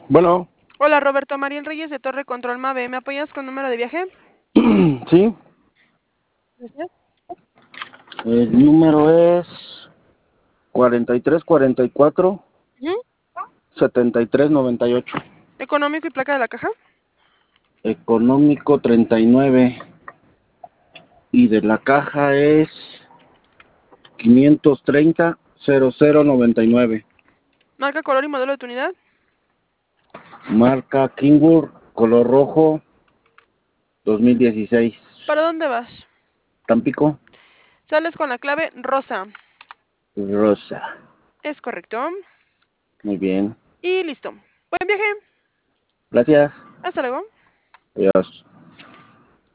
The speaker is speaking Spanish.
Bueno, Hola Roberto, Mariel Reyes de Torre Control Mave. ¿Me apoyas con número de viaje? sí, Gracias. el número es 4344 Ujú. 7398. Económico y placa de la caja. Económico 39 y de la caja es 530 0099. Marca, color y modelo de tu unidad. Marca Kingwood, color rojo, 2016. ¿Para dónde vas? Tampico, Sales con la clave rosa. rosa. Es correcto. Muy bien. Y listo. Buen viaje. Gracias. Hasta luego. Adiós.